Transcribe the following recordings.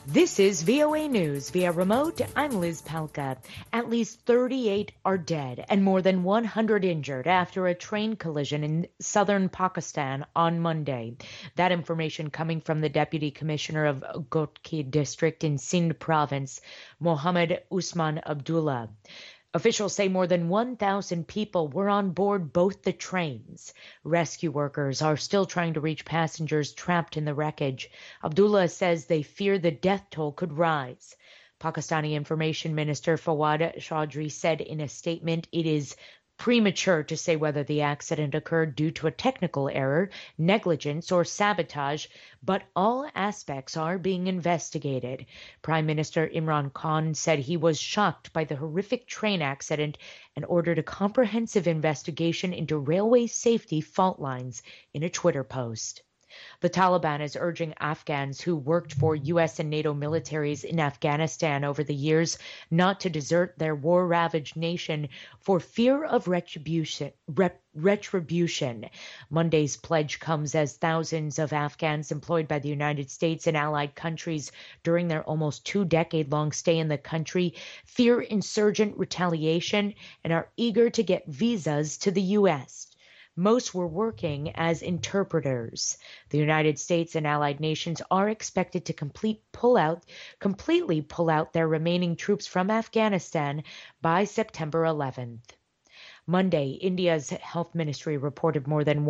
This is VOA News via remote. I'm Liz Palka. At least 38 are dead and more than 100 injured after a train collision in southern Pakistan on Monday. That information coming from the Deputy Commissioner of Ghotki District in Sindh Province, Mohammed Usman Abdullah. Officials say more than 1,000 people were on board both the trains. Rescue workers are still trying to reach passengers trapped in the wreckage. Abdullah says they fear the death toll could rise. Pakistani Information Minister Fawad Chaudhry said in a statement it is premature to say whether the accident occurred due to a technical error, negligence, or sabotage, but all aspects are being investigated. Prime Minister Imran Khan said he was shocked by the horrific train accident and ordered a comprehensive investigation into railway safety fault lines in a Twitter post. The Taliban is urging Afghans who worked for U.S. and NATO militaries in Afghanistan over the years not to desert their war-ravaged nation for fear of retribution. Monday's pledge comes as thousands of Afghans employed by the United States and allied countries during their almost 2-decade-long stay in the country fear insurgent retaliation and are eager to get visas to the U.S. Most were working as interpreters. The United States and allied nations are expected to completely pull out their remaining troops from Afghanistan by September 11th. Monday, India's health ministry reported more than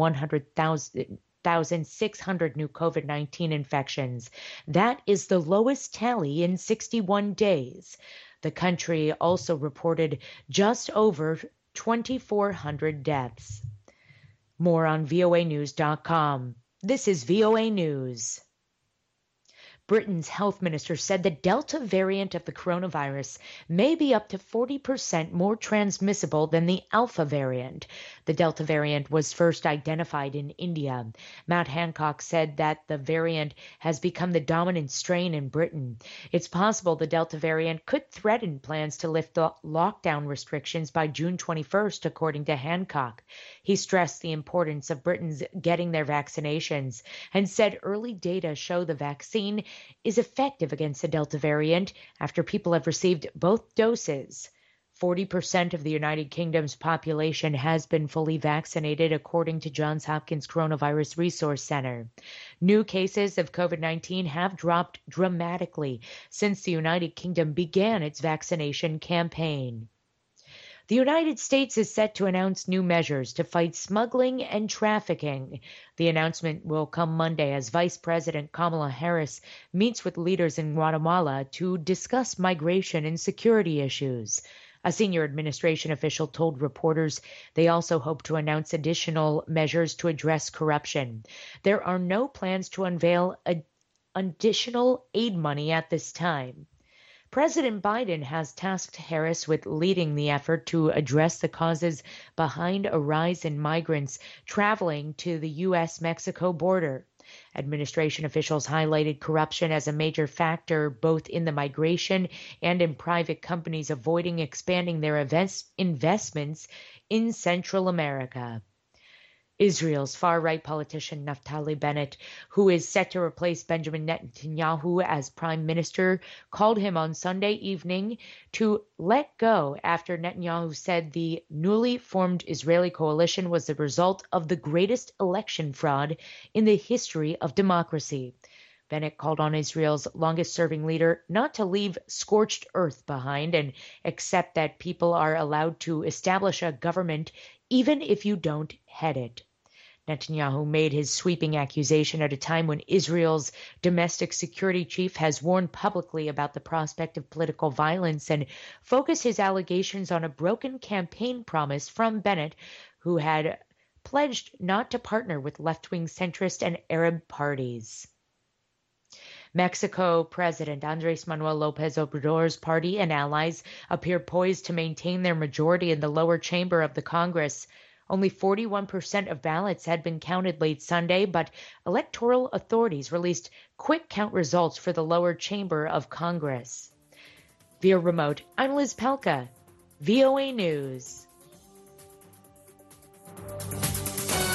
100,600 new COVID-19 infections. That is the lowest tally in 61 days. The country also reported just over 2,400 deaths. More on voanews.com. This is VOA News. Britain's health minister said the Delta variant of the coronavirus may be up to 40% more transmissible than the Alpha variant. The Delta variant was first identified in India. Matt Hancock said that the variant has become the dominant strain in Britain. It's possible the Delta variant could threaten plans to lift the lockdown restrictions by June 21st, according to Hancock. He stressed the importance of Britons getting their vaccinations and said early data show the vaccine is effective against the Delta variant after people have received both doses. 40% of the United Kingdom's population has been fully vaccinated, according to Johns Hopkins Coronavirus Resource Center. New cases of COVID-19 have dropped dramatically since the United Kingdom began its vaccination campaign. The United States is set to announce new measures to fight smuggling and trafficking. The announcement will come Monday as Vice President Kamala Harris meets with leaders in Guatemala to discuss migration and security issues. A senior administration official told reporters they also hope to announce additional measures to address corruption. There are no plans to unveil additional aid money at this time. President Biden has tasked Harris with leading the effort to address the causes behind a rise in migrants traveling to the U.S.-Mexico border. Administration officials highlighted corruption as a major factor both in the migration and in private companies avoiding expanding their investments in Central America. Israel's far-right politician Naftali Bennett, who is set to replace Benjamin Netanyahu as prime minister, called him on Sunday evening to let go after Netanyahu said the newly formed Israeli coalition was the result of the greatest election fraud in the history of democracy. Bennett called on Israel's longest-serving leader not to leave scorched earth behind and accept that people are allowed to establish a government even if you don't head it. Netanyahu made his sweeping accusation at a time when Israel's domestic security chief has warned publicly about the prospect of political violence and focused his allegations on a broken campaign promise from Bennett, who had pledged not to partner with left-wing centrist and Arab parties. Mexico President Andrés Manuel López Obrador's party and allies appear poised to maintain their majority in the lower chamber of the Congress. Only 41% of ballots had been counted late Sunday, but electoral authorities released quick count results for the lower chamber of Congress. Via remote, I'm Liz Palka, VOA News.